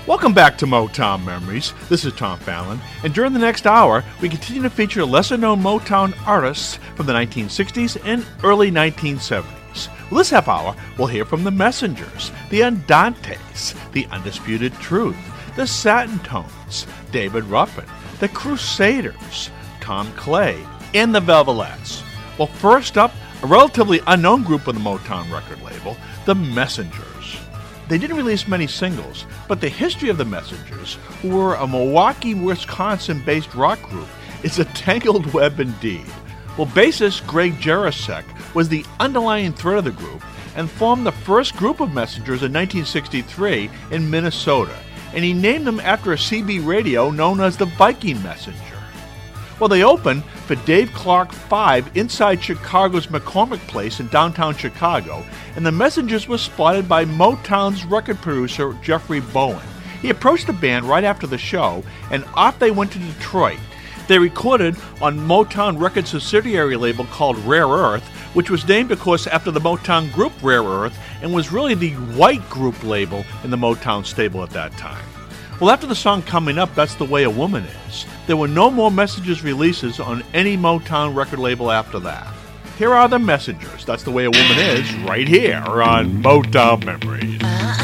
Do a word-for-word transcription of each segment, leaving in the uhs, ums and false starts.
Welcome back to Motown Memories. This is Tom Fallon, and during the next hour, we continue to feature lesser-known Motown artists from the nineteen sixties and early nineteen seventies. Well, this half hour, we'll hear from the Messengers, the Andantes, the Undisputed Truth, the Satin Tones, David Ruffin, the Crusaders, Tom Clay, and the Velvelettes. Well, first up, a relatively unknown group on the Motown record label, the Messengers. They didn't release many singles, but the history of the Messengers, who were a Milwaukee, Wisconsin-based rock group, is a tangled web indeed. Well, bassist Greg Jarosek was the underlying thread of the group and formed the first group of Messengers in nineteen sixty-three in Minnesota, and he named them after a C B radio known as the Viking Messenger. Well, they opened for Dave Clark five inside Chicago's McCormick Place in downtown Chicago, and the Messengers were spotted by Motown's record producer Jeffrey Bowen. He approached the band right after the show, and off they went to Detroit. They recorded on Motown Records' subsidiary label called Rare Earth, which was named, of course, after the Motown group Rare Earth, and was really the white group label in the Motown stable at that time. Well, after the song Coming Up, That's the Way a Woman Is, there were no more Messengers releases on any Motown record label after that. Here are the Messengers, That's the Way a Woman Is, right here on Motown Memories.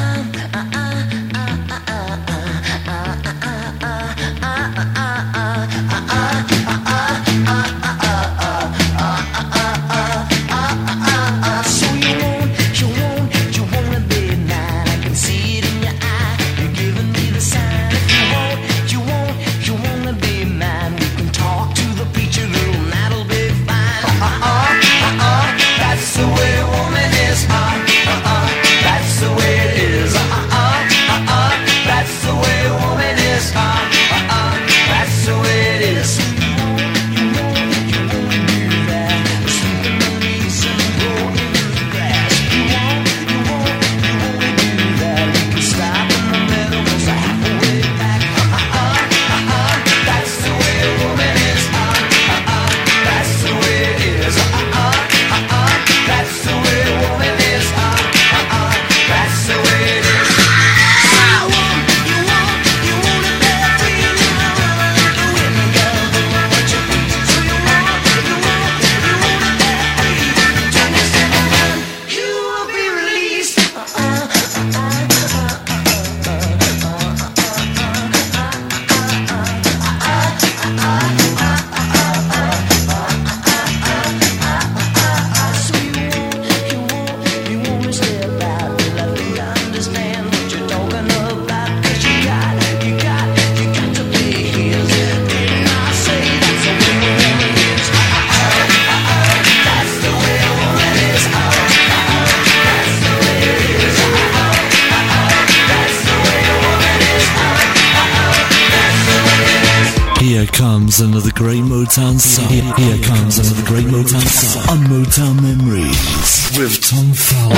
Another great Motown song. Here, here comes another great Motown song on Motown Memories with Tom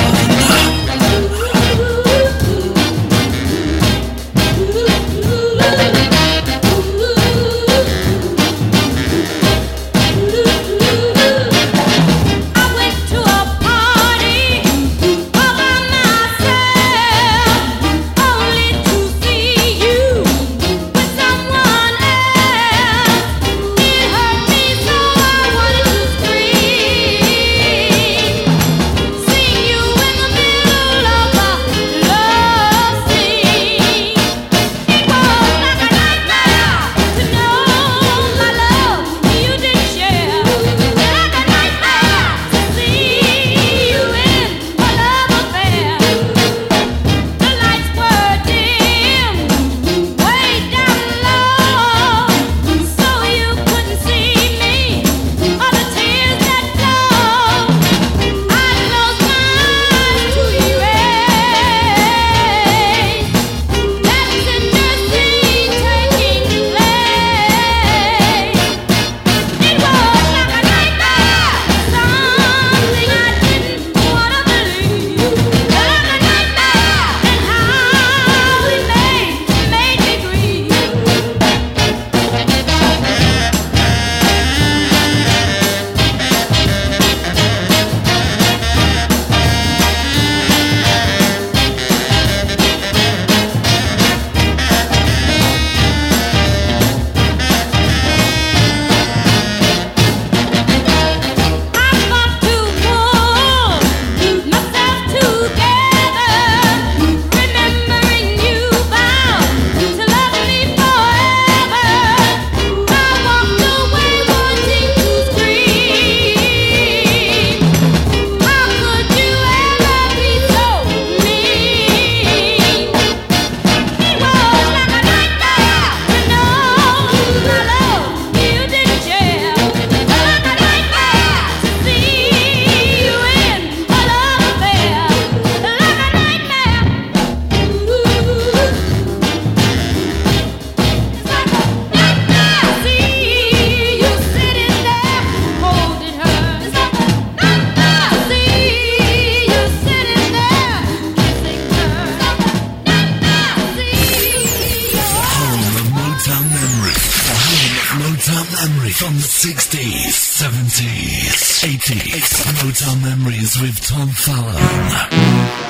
Fallon. See you in the middle of the From the sixties, seventies, eighties, Motown Memories with Tom Fallon.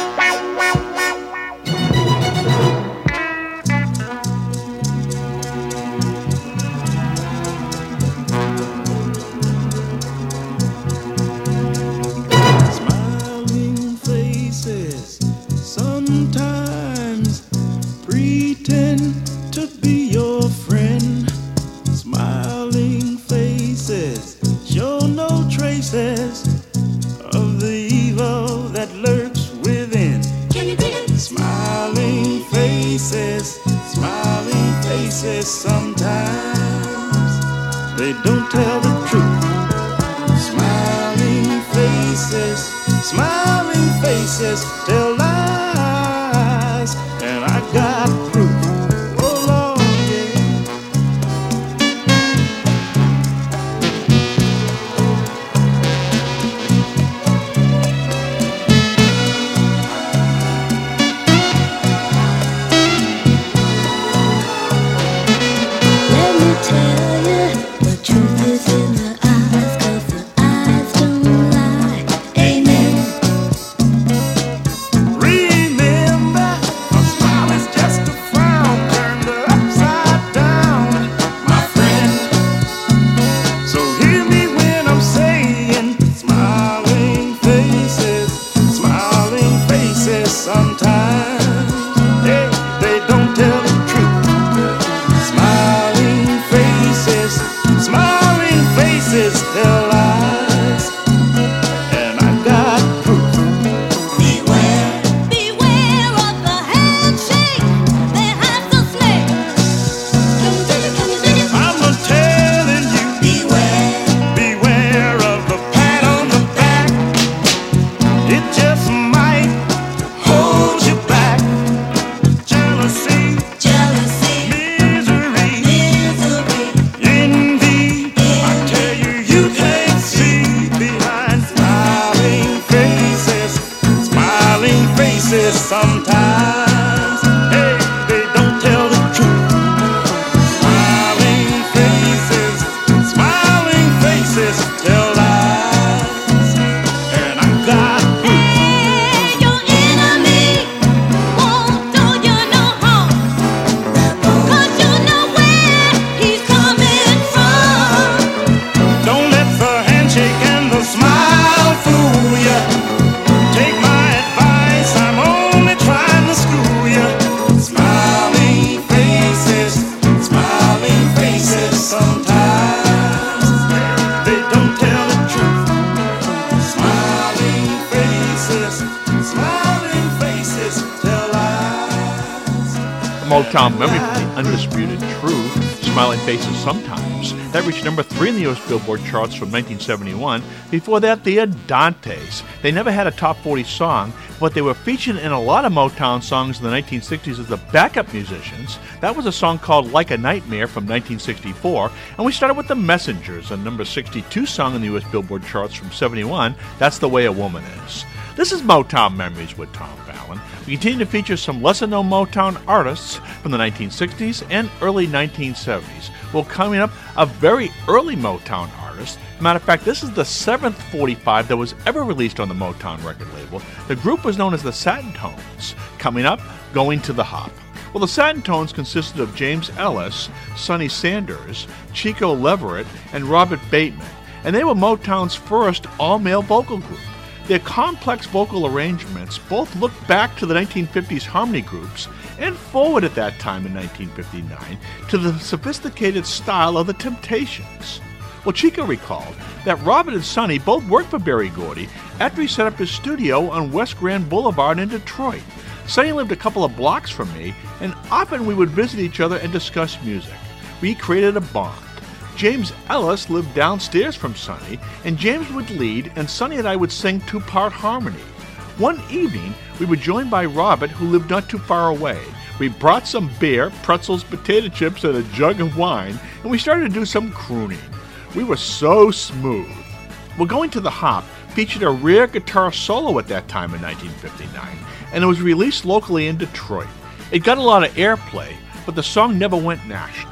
Motown memory from the Undisputed Truth, Smiling Faces Sometimes. That reached number three in the U S Billboard charts from nineteen seventy-one. Before that, the Adantes. They never had a top forty song, but they were featured in a lot of Motown songs in the nineteen sixties as the backup musicians. That was a song called Like a Nightmare from nineteen sixty-four. And we started with the Messengers, a number sixty-two song in the U S Billboard charts from seventy-one. That's The Way a Woman Is. This is Motown Memories with Tom Fallon. We continue to feature some lesser-known Motown artists from the nineteen sixties and early nineteen seventies. Well, coming up, a very early Motown artist. Matter of fact, this is the seventh forty-five that was ever released on the Motown record label. The group was known as the Satin Tones. Coming up, Going to the Hop. Well, the Satin Tones consisted of James Ellis, Sonny Sanders, Chico Leverett, and Robert Bateman, and they were Motown's first all-male vocal group. Their complex vocal arrangements both look back to the nineteen fifties harmony groups and forward at that time in nineteen fifty-nine to the sophisticated style of the Temptations. Well, Chico recalled that Robert and Sonny both worked for Berry Gordy after he set up his studio on West Grand Boulevard in Detroit. Sonny lived a couple of blocks from me, and often we would visit each other and discuss music. We created a bond. James Ellis lived downstairs from Sonny, and James would lead, and Sonny and I would sing two-part harmony. One evening, we were joined by Robert, who lived not too far away. We brought some beer, pretzels, potato chips, and a jug of wine, and we started to do some crooning. We were so smooth. Well, Going to the Hop featured a rare guitar solo at that time in nineteen fifty-nine, and it was released locally in Detroit. It got a lot of airplay, but the song never went national.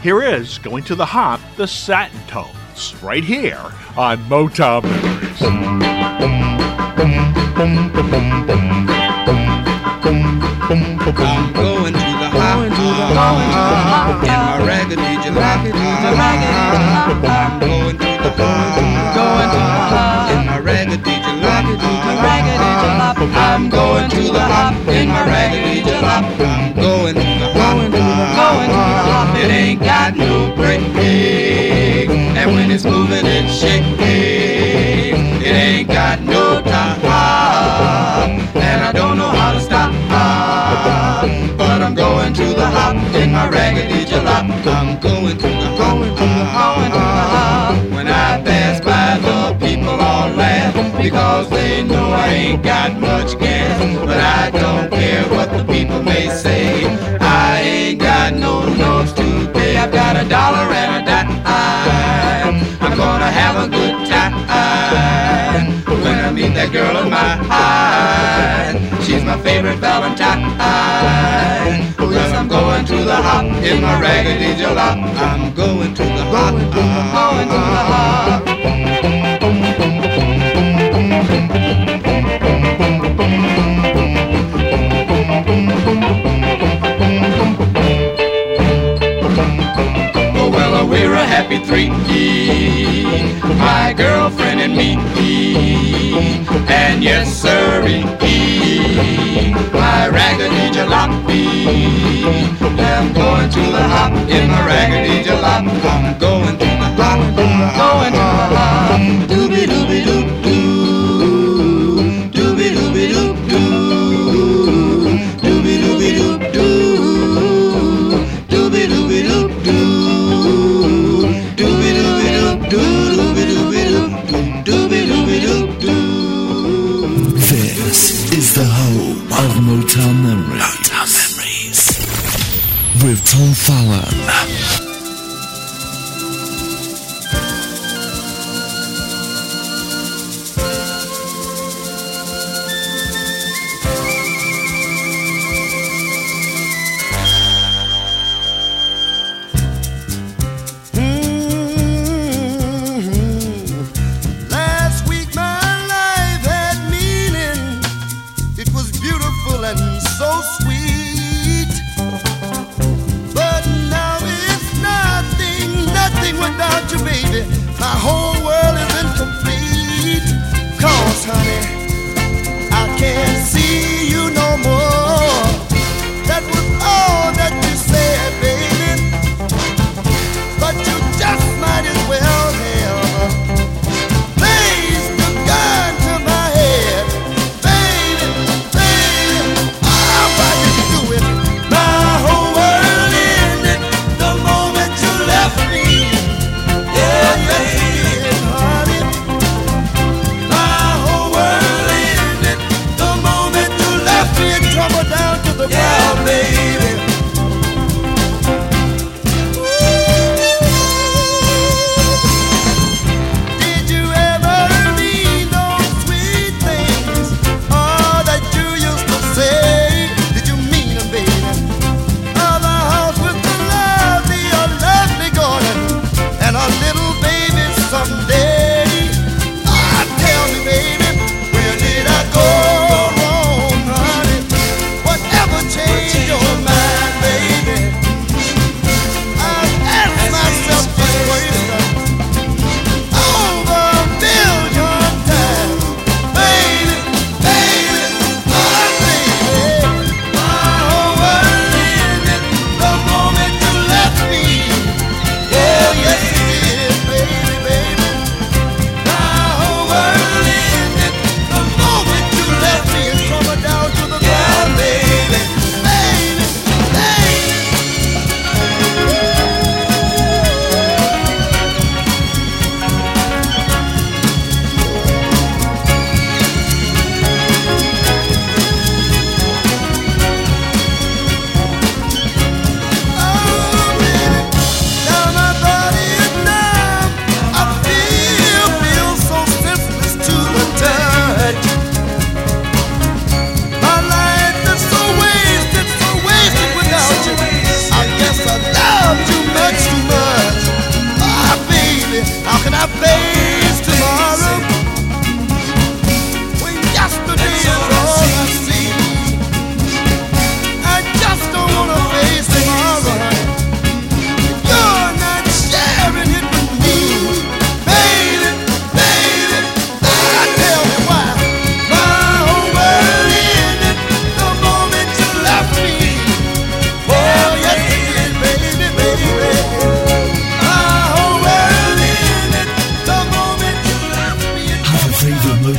Here is Going to the Hop, the Satin Tones, right here on Motown Memories. I'm going to the hop, in my raggedy jalop. I'm going to the hop, in my raggedy jalop. I'm going to the hop, in my raggedy jalop. I'm going to the hop, it ain't got no break, and when it's moving it's shaking. It ain't got no top, and I don't know how to stop. But I'm going to the hop in my raggedy jalop. I'm going to the hop, going to the hop. When I pass by, the people all laugh because they know I ain't got much gas. But I don't care what the people may say. I ain't got no notes to pay. I've got a dollar and a dime. I'm gonna have a good time when I meet that girl of mine. She's my favorite Valentine. Yes, I'm going to the hop in my raggedy jalop. I'm going to the hop, going to the hop. Oh well, we're a happy three, my girlfriend and me, and yes sirree, my raggedy jalopy. I'm going to the hop in my raggedy jalop. I'm going to the hop, going to the hop. Doobie doobie doop doo, doobie doobie doop doo, doobie doobie doop doo, doobie doobie doop doo, doobie doobie doop doo, doobie doobie doop doo, doobie doobie doop doo. This is the home of Motown Memories. Motown Memories with Tom Fallon. So sweet, but now it's not.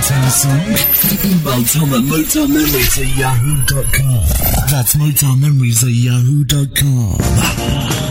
Motown song? Email Tom at motown memories at yahoo dot com. That's motown memories at yahoo dot com.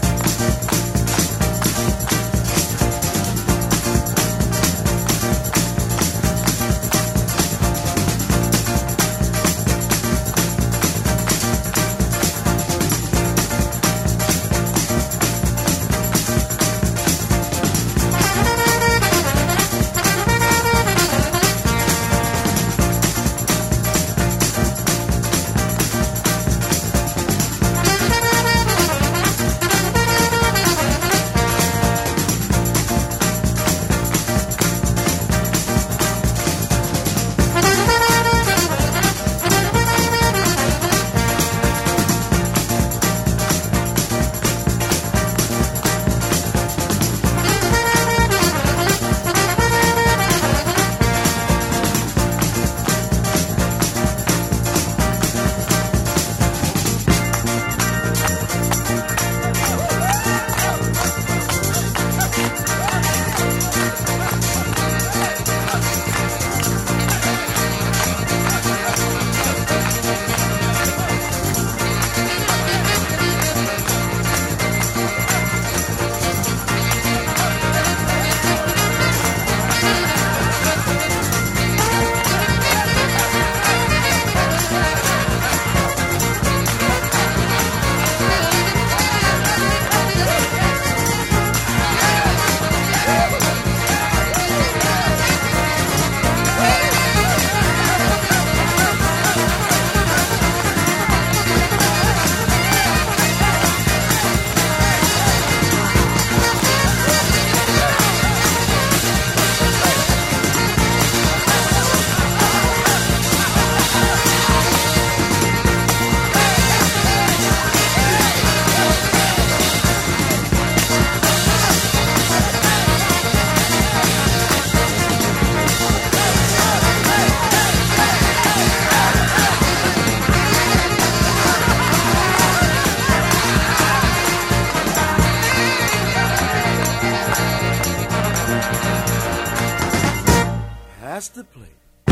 Pass the plate.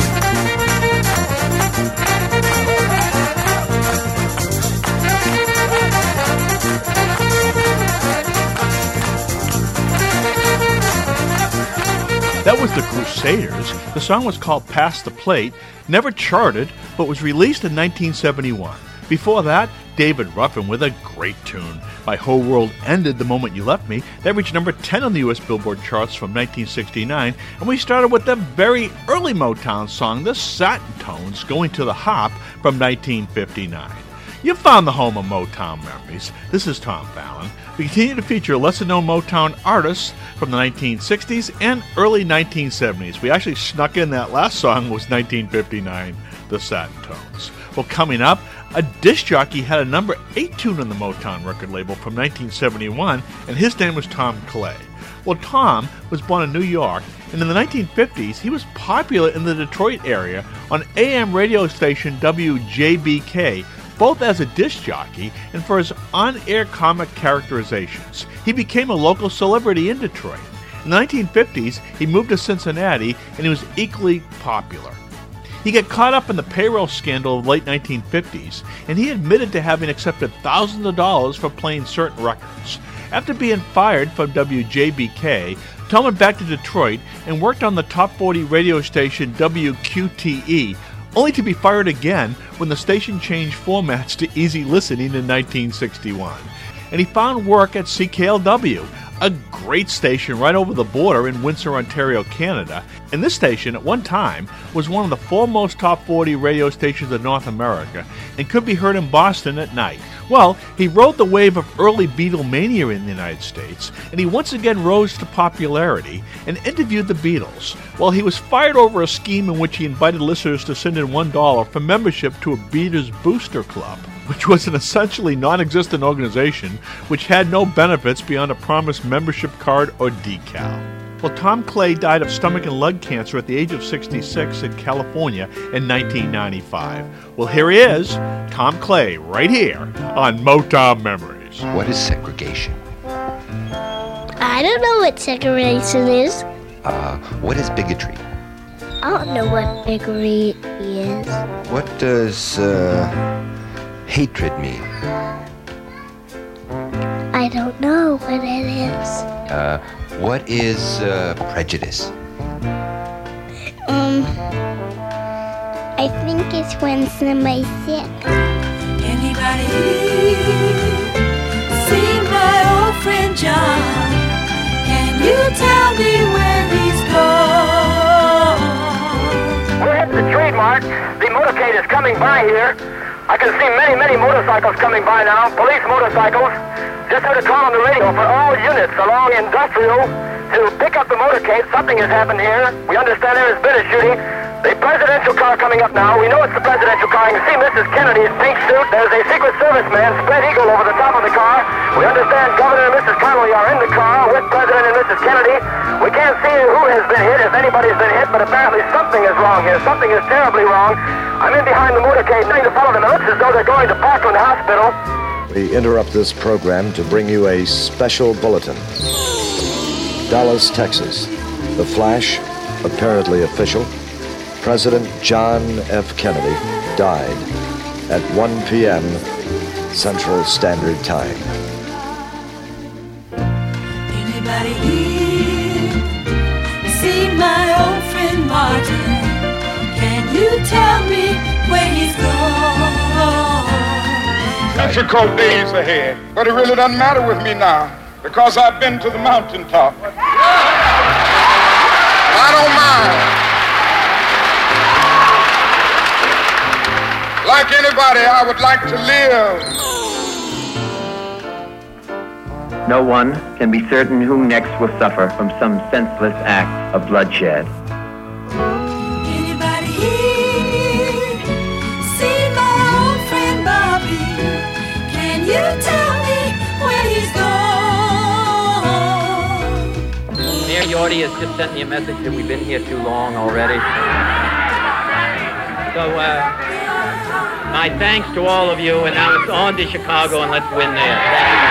That was the Crusaders. The song was called Pass the Plate, never charted, but was released in nineteen seventy-one. Before that, David Ruffin with a great tune. My Whole World Ended the Moment You Left Me. That reached number ten on the U S Billboard charts from nineteen sixty-nine. And we started with the very early Motown song, the Satin Tones, Going to the Hop from nineteen fifty-nine. You found the home of Motown memories. This is Tom Fallon. We continue to feature lesser-known Motown artists from the nineteen sixties and early nineteen seventies. We actually snuck in that last song was nineteen fifty-nine, the Satin Tones. Well, coming up, a disc jockey had a number eight tune on the Motown record label from nineteen seventy-one, and his name was Tom Clay. Well, Tom was born in New York, and in the nineteen fifties, he was popular in the Detroit area on A M radio station W J B K, both as a disc jockey and for his on-air comic characterizations. He became a local celebrity in Detroit. In the nineteen fifties, he moved to Cincinnati, and he was equally popular. He got caught up in the payroll scandal of the late nineteen fifties, and he admitted to having accepted thousands of dollars for playing certain records. After being fired from W J B K, Tom went back to Detroit and worked on the top forty radio station W Q T E, only to be fired again when the station changed formats to easy listening in nineteen sixty-one. And he found work at C K L W, a great station right over the border in Windsor, Ontario, Canada. And this station, at one time, was one of the foremost top forty radio stations in North America and could be heard in Boston at night. Well, he rode the wave of early Beatlemania in the United States, and he once again rose to popularity and interviewed the Beatles. Well, he was fired over a scheme in which he invited listeners to send in one dollar for membership to a Beatles Booster Club, which was an essentially non-existent organization which had no benefits beyond a promised membership card or decal. Well, Tom Clay died of stomach and lung cancer at the age of sixty-six in California in nineteen ninety-five. Well, here he is, Tom Clay, right here on Motown Memories. What is segregation? I don't know what segregation is. Uh, what is bigotry? I don't know what biggery is. What does uh, hatred mean? I don't know what it is. Uh, what is uh, prejudice? Um, I think it's when somebody's sick. Anybody see my old friend John? Can you tell me where he's gone? We're headed to Trademark. The motorcade is coming by here. I can see many, many motorcycles coming by now, police motorcycles. Just heard a call on the radio for all units along Industrial to pick up the motorcade. Something has happened here. We understand there has been a shooting. The presidential car coming up now. We know it's the presidential car. You can see Missus Kennedy's pink suit. There's a Secret Service man, spread eagle, over the top of the car. We understand Governor and Missus Connolly are in the car with President and Missus Kennedy. We can't see who has been hit, if anybody's been hit, but apparently something is wrong here. Something is terribly wrong. I'm in behind the motorcade, trying to follow them. It looks as though they're going to Parkland Hospital. We interrupt this program to bring you a special bulletin. Dallas, Texas. The flash, apparently official. President John F. Kennedy died at one p.m. Central Standard Time. Anybody here see my old friend Martin? Can you tell me where he's gone? Difficult days ahead, but it really doesn't matter with me now because I've been to the mountaintop. I don't mind. Like anybody, I would like to live. No one can be certain who next will suffer from some senseless act of bloodshed. Anybody here see my old friend Bobby? Can you tell me where he's gone? Mayor Yorty has just sent me a message that we've been here too long already. So, uh... my thanks to all of you, and now it's on to Chicago, and let's win there. Thank you.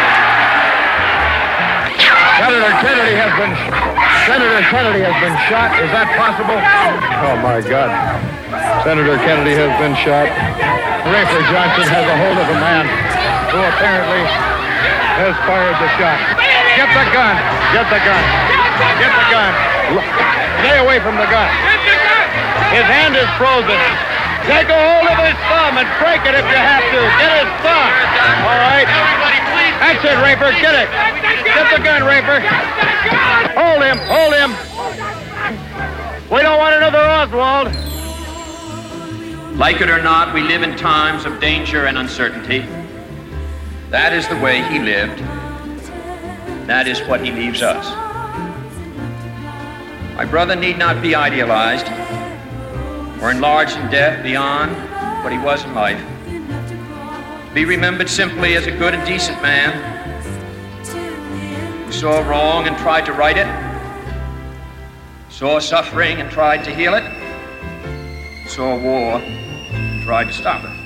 Senator Kennedy has been Senator Kennedy has been shot. Is that possible? Oh my God! Senator Kennedy has been shot. Rafer Johnson has a hold of a man who apparently has fired the shot. Get the gun! Get the gun! Get the gun! Stay away from the gun. His hand is frozen. Take a hold of his thumb and break it if you have to. Get his thumb. All right. Everybody, please. That's it, Rafer. Get it. Get the gun, Rafer. Hold him. Hold him. We don't want another Oswald. Like it or not, we live in times of danger and uncertainty. That is the way he lived. That is what he leaves us. My brother need not be idealized or enlarged in death beyond what he was in life. Be remembered simply as a good and decent man who saw wrong and tried to right it, saw suffering and tried to heal it, saw war and tried to stop it.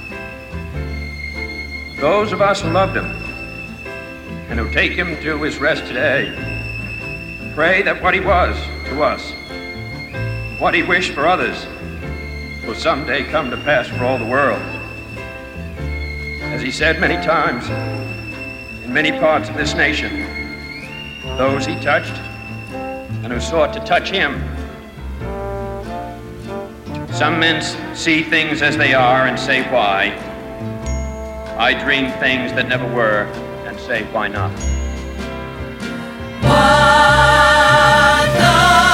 Those of us who loved him and who take him to his rest today pray that what he was to us, what he wished for others, will someday come to pass for all the world. As he said many times, in many parts of this nation, those he touched and who sought to touch him. Some men see things as they are and say why. I dream things that never were and say why not. What the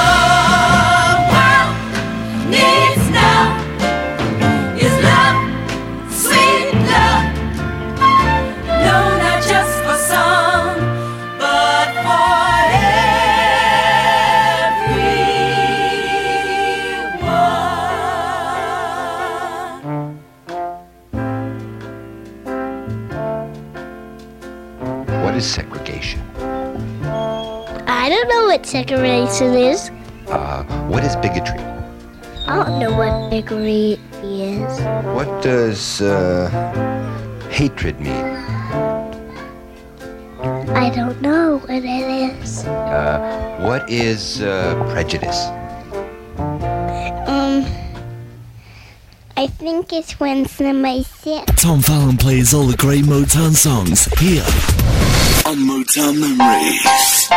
world needs now is love, sweet love. No, not just for some, but for everyone. What is segregation? I don't know what segregation is. Uh, what is bigotry? I don't know what bigotry is. What does uh, hatred mean? I don't know what it is. Uh, what is uh, prejudice? Um, I think it's when somebody said. Tom Fallon plays all the great Motown songs here on Motown Memories.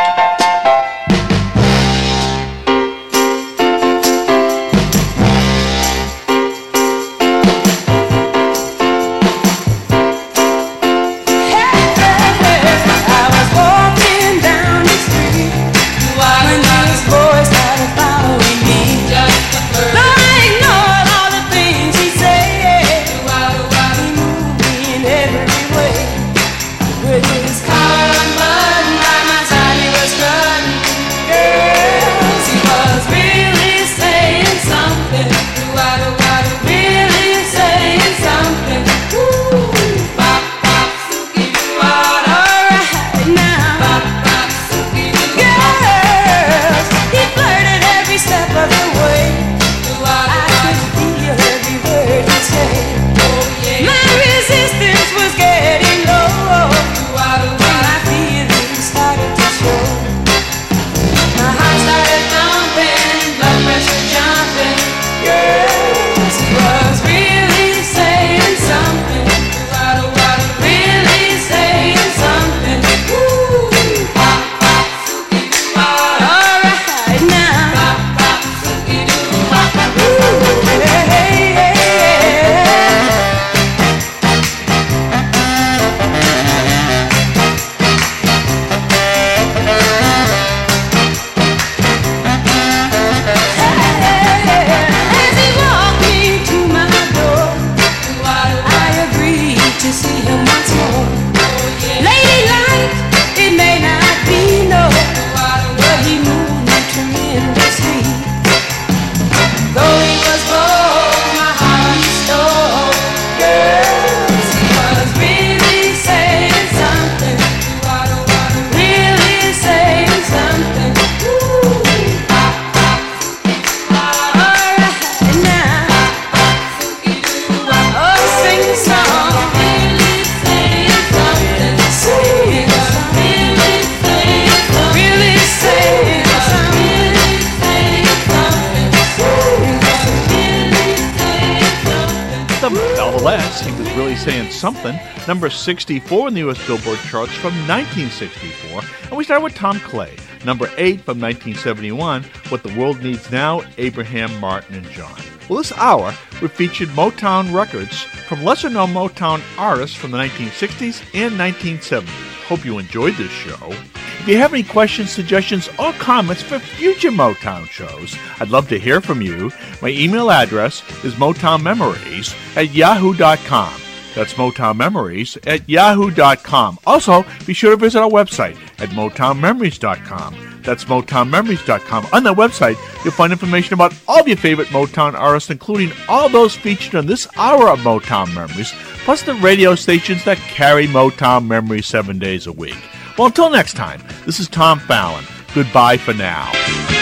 Something, number sixty-four in the U S Billboard charts from nineteen sixty-four. And we start with Tom Clay, number eight from nineteen seventy-one, What the World Needs Now, Abraham, Martin, and John. Well, this hour, we featured Motown records from lesser-known Motown artists from the nineteen sixties and nineteen seventies. Hope you enjoyed this show. If you have any questions, suggestions, or comments for future Motown shows, I'd love to hear from you. My email address is motownmemories at yahoo dot com. That's Motown Memories at yahoo dot com. Also, be sure to visit our website at motown memories dot com. That's motown memories dot com. On that website, you'll find information about all of your favorite Motown artists, including all those featured on this hour of Motown Memories, plus the radio stations that carry Motown Memories seven days a week. Well, until next time, this is Tom Fallon. Goodbye for now.